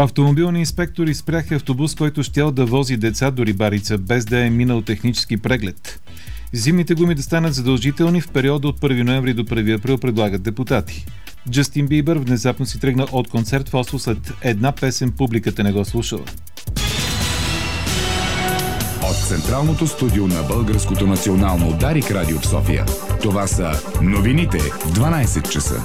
Автомобилни инспектори спряха автобус, който щял да вози деца до Рибарица, без да е минал технически преглед. Зимните гуми да станат задължителни в периода от 1 ноември до 1 април, предлагат депутати. Джастин Бибър внезапно си тръгна от концерт в Осло, след една песен публиката не го слушала. От централното студио на Българското национално Дарик радио в София. Това са новините в 12 часа.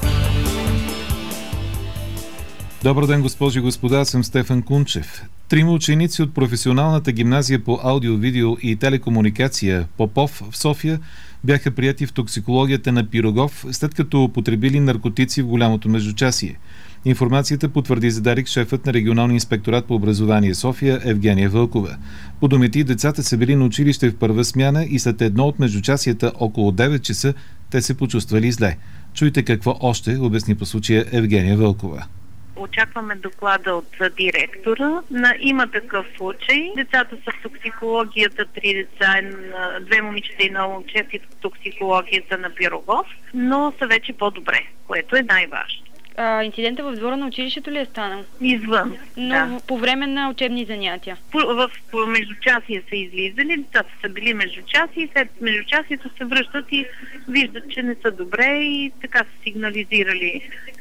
Добър ден, госпожи и господа, съм Стефан Кунчев. 3 ученици от професионалната гимназия по аудио, видео и телекомуникация Попов в София бяха прияти в токсикологията на Пирогов, след като употребили наркотици в голямото междучасие. Информацията потвърди за Дарик шефът на регионалния инспекторат по образование София Евгения Вълкова. По думите, децата са били на училище в първа смяна и след едно от междучасията около 9 часа те се почувствали зле. Чуйте какво още обясни по случая Евгения Вълкова. Очакваме доклада от директора. Има такъв случай. Децата са в токсикологията, 3 деца, 2 момичета и 1 момче в токсикологията на Пирогов, но са вече по-добре, което е най-важно. Инцидента в двора на училището ли е станал? Извън, но да. По време на учебни занятия? В междучасие са излизали, децата са били междучасие и след междучасието се връщат и виждат, че не са добре и така са сигнализирали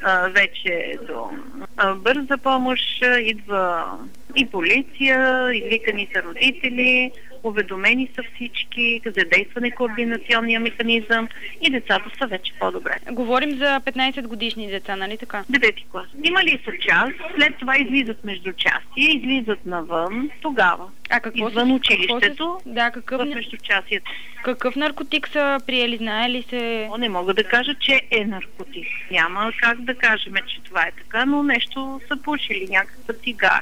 вече до бърза помощ, идва и полиция, извикани са родители, уведомени са всички, задействан е координационния механизъм и децата са вече по-добре. Говорим за 15 годишни деца, нали така? 9-ти клас. Имали са час, след това излизат междучасие, излизат навън, тогава. Извън училището, в междучасието. Какъв наркотик са приели, знае ли се? Не мога да кажа, че е наркотик. Няма как да кажем, че това е така, но нещо са пушили, някаква цигара.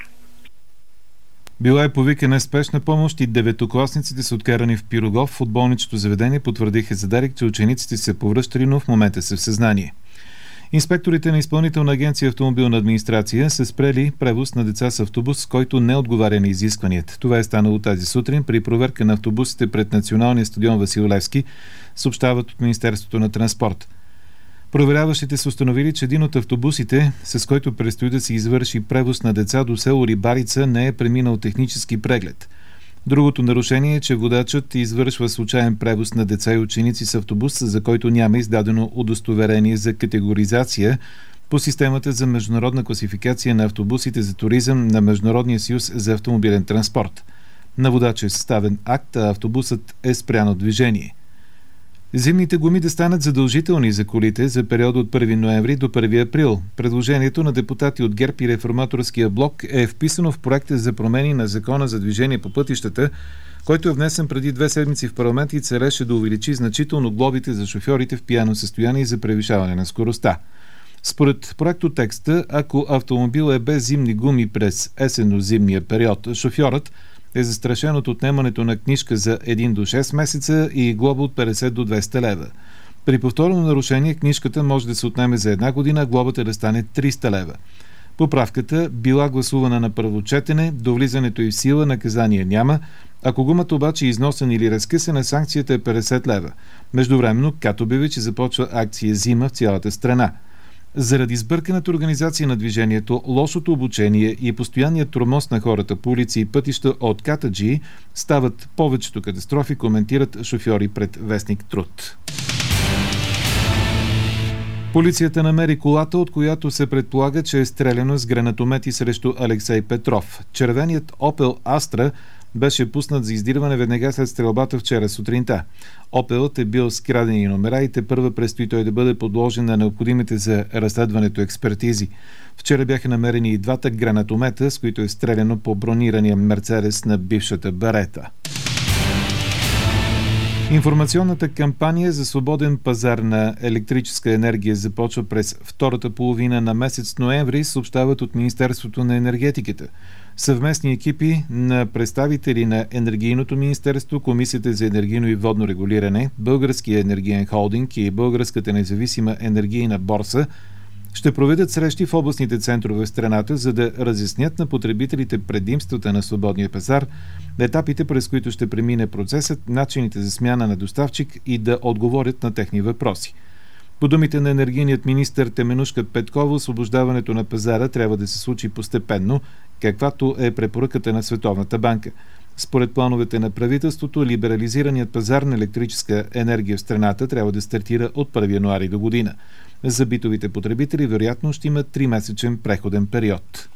Била е повикана спешна помощ и 9-класниците са откарани в Пирогов. От болничното заведение потвърдиха за Дарик, че учениците се повръщали, но в момента са в съзнание. Инспекторите на Изпълнителна агенция автомобилна администрация са спрели превоз на деца с автобус, който не отговаря на изискванията. Това е станало тази сутрин при проверка на автобусите пред Националния стадион Васил Левски, съобщават от Министерството на транспорт. Проверяващите са установили, че един от автобусите, с който предстои да се извърши превоз на деца до село Рибарица, не е преминал технически преглед. Другото нарушение е, че водачът извършва случайен превоз на деца и ученици с автобус, за който няма издадено удостоверение за категоризация по системата за международна класификация на автобусите за туризъм на Международния съюз за автомобилен транспорт. На водача е съставен акт, а автобусът е спрян от движение. Зимните гуми да станат задължителни за колите за периода от 1 ноември до 1 април. Предложението на депутати от ГЕРБ и Реформаторския блок е вписано в проекта за промени на Закона за движение по пътищата, който е внесен преди 2 седмици в парламент и целеше да увеличи значително глобите за шофьорите в пияно състояние за превишаване на скоростта. Според проектотекста, ако автомобил е без зимни гуми през есенно-зимния период, шофьорът е застрашен от отнемането на книжка за 1 до 6 месеца и глоба от 50 до 200 лева. При повторно нарушение книжката може да се отнеме за 1 година, глобата да стане 300 лева. Поправката била гласувана на първо четене, до влизането и в сила наказание няма. Ако гумата обаче е износен или разкъсана, санкцията е 50 лева. Междувременно КАТ обяви, че започва акция зима в цялата страна. Заради сбърканата организация на движението, лошото обучение и постоянният тормоз на хората по улици и пътища от Катаджии стават повечето катастрофи, коментират шофьори пред вестник Труд. Полицията намери колата, от която се предполага, че е стреляно с гранатомети срещу Алексей Петров. Червеният Opel Astra беше пуснат за издирване веднага след стрелбата вчера сутринта. Опелът е бил с крадени номера и тепърва предстои той да бъде подложен на необходимите за разследването експертизи. Вчера бяха намерени и 2 гранатомета, с които е стреляно по бронирания Мерцедес на бившата Берета. Информационната кампания за свободен пазар на електрическа енергия започва през втората половина на месец ноември, съобщават от Министерството на енергетиката. Съвместни екипи на представители на Енергийното министерство, Комисията за енергийно и водно регулиране, Българския енергиен холдинг и Българската независима енергийна борса ще проведат срещи в областните центрове в страната, за да разяснят на потребителите предимствата на свободния пазар, етапите, през които ще премине процесът, начините за смяна на доставчик и да отговорят на техни въпроси. По думите на енергийният министър Теменужка Петкова, освобождаването на пазара трябва да се случи постепенно, каквато е препоръката на Световната банка. Според плановете на правителството, либерализираният пазар на електрическа енергия в страната трябва да стартира от 1 януари до година. За битовите потребители вероятно ще има 3-месечен преходен период.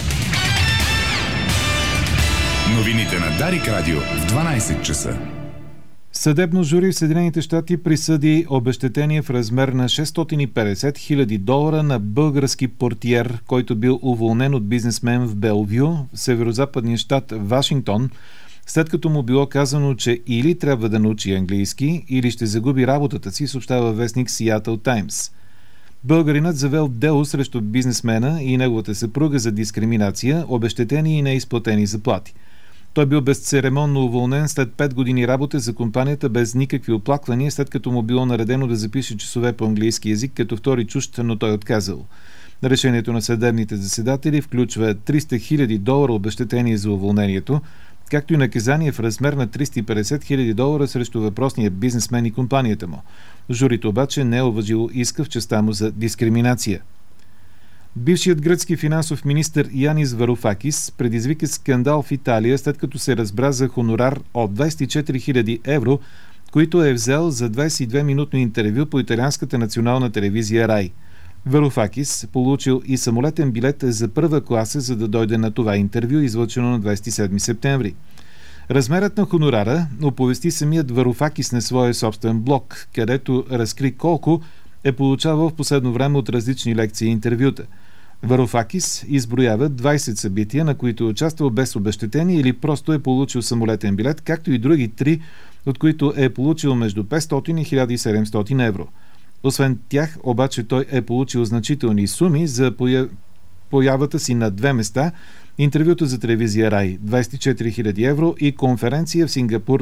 Новините на Дарик Радио в 12 часа. Съдебно жури в Съединените щати присъди обезщетение в размер на $650,000 на български портиер, който бил уволнен от бизнесмен в Белвю, в северозападния щат Вашингтон, след като му било казано, че или трябва да научи английски, или ще загуби работата си, съобщава вестник Seattle Times. Българинът завел дело срещу бизнесмена и неговата съпруга за дискриминация, обезщетени и неизплатени заплати. Той бил безцеремонно уволнен след 5 години работа за компанията без никакви оплаквания, след като му било наредено да запише часове по английски език като втори чужд, но той отказал. Решението на съдебните заседатели включва $300,000 обезщетение за уволнението, както и наказание в размер на $350,000 срещу въпросния бизнесмен и компанията му. Журито обаче не е уважило иска в частта му за дискриминация. Бившият гръцки финансов министър Янис Варуфакис предизвика скандал в Италия, след като се разбра за хонорар от 24,000 евро, които е взел за 22-минутно интервю по италианската национална телевизия Рай. Варуфакис получил и самолетен билет за първа класа, за да дойде на това интервю, излъчено на 27 септември. Размерът на хонорара оповести самият Варуфакис на своя собствен блог, където разкри колко е получавал в последно време от различни лекции и интервюта. Варуфакис изброява 20 събития, на които е участвал без обезщетение или просто е получил самолетен билет, както и други 3, от които е получил между 500 и 1700 евро. Освен тях, обаче той е получил значителни суми за появата си на 2 места, интервюта за телевизия Рай 24,000 евро и конференция в Сингапур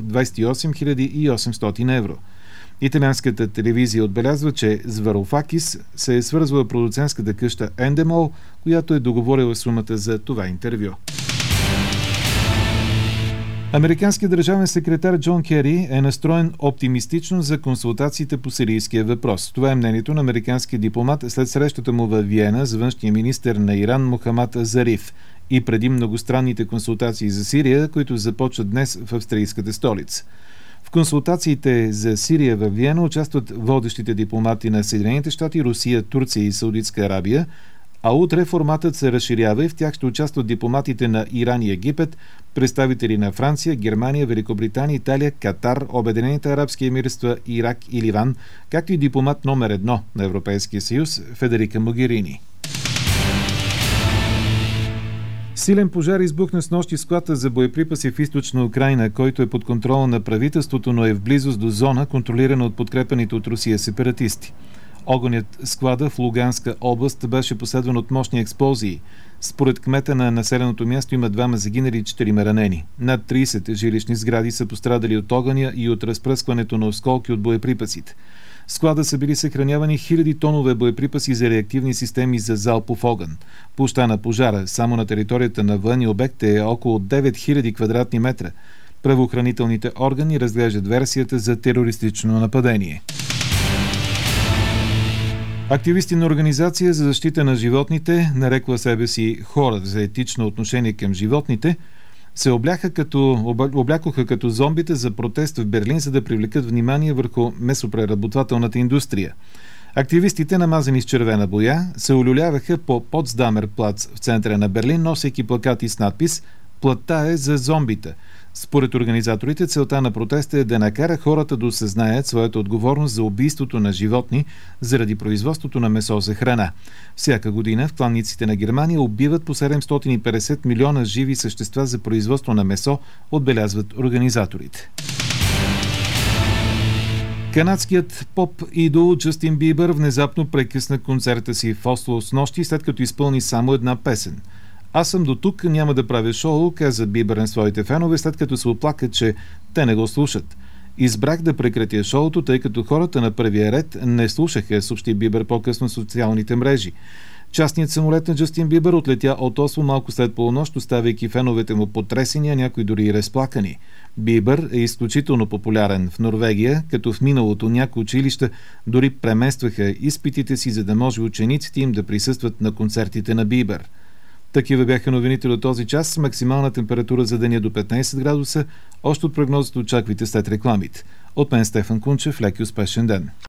28,800 евро. Италианската телевизия отбелязва, че с Варуфакис се е свързвала продуцентската къща Endemol, която е договорила сумата за това интервю. Американският държавен секретар Джон Кери е настроен оптимистично за консултациите по сирийския въпрос. Това е мнението на американския дипломат след срещата му във Виена с външния министър на Иран Мохамад Зариф и преди многостранните консултации за Сирия, които започват днес в австрийската столица. В консултациите за Сирия във Виена участват водещите дипломати на Съединените щати, Русия, Турция и Саудитска Арабия, а утре форматът се разширява и в тях ще участват дипломатите на Иран и Египет, представители на Франция, Германия, Великобритания, Италия, Катар, Обединените арабски емирства, Ирак и Ливан, както и дипломат номер 1 на Европейския съюз Федерика Могерини. Силен пожар избухна снощи склада за боеприпаси в източна Украйна, който е под контрола на правителството, но е в близост до зона, контролирана от подкрепените от Русия сепаратисти. Огънят склада в Луганска област беше последван от мощни експлозии. Според кмета на населеното място има 2 загинали и 4 ранени. Над 30 жилищни сгради са пострадали от огъня и от разпръскването на осколки от боеприпасите. В склада са били съхранявани 1000 тонове боеприпаси за реактивни системи за залпов огън. Площта на пожара само на територията на военния обект е около 9000 квадратни метра. Правоохранителните органи разглеждат версията за терористично нападение. Активисти на Организация за защита на животните, нарекла себе си Хора за етично отношение към животните, се облякоха като зомбите за протест в Берлин, за да привлекат внимание върху месопреработвателната индустрия. Активистите, намазани с червена боя, се улюляваха по Потсдамер плац в центъра на Берлин, носейки плакати с надпис «Платта е за зомбите». Според организаторите, целта на протеста е да накара хората да осъзнаят своята отговорност за убийството на животни заради производството на месо за храна. Всяка година в кланниците на Германия убиват по 750 милиона живи същества за производство на месо, отбелязват организаторите. Канадският поп-идол Джастин Бибър внезапно прекъсна концерта си в Осло снощи, след като изпълни само една песен. «Аз съм до тук, няма да правя шоу», каза Бибър на своите фенове, след като се оплака, че те не го слушат. «Избрах да прекратя шоуто, тъй като хората на първия ред не слушаха», съобщи Бибър по-късно в социалните мрежи. Частният самолет на Джастин Бибър отлетя от Осло малко след полунощ, оставяйки феновете му потресени, а някои дори и разплакани. Бибър е изключително популярен в Норвегия, като в миналото някои училища дори преместваха изпитите си, за да може учениците им да присъстват на концертите на Бибър. Такива бяха новините до този час. Максимална температура за деня до 15 градуса. Още от прогнозата очаквайте след рекламите. От мен Стефан Кунчев, лек и успешен ден.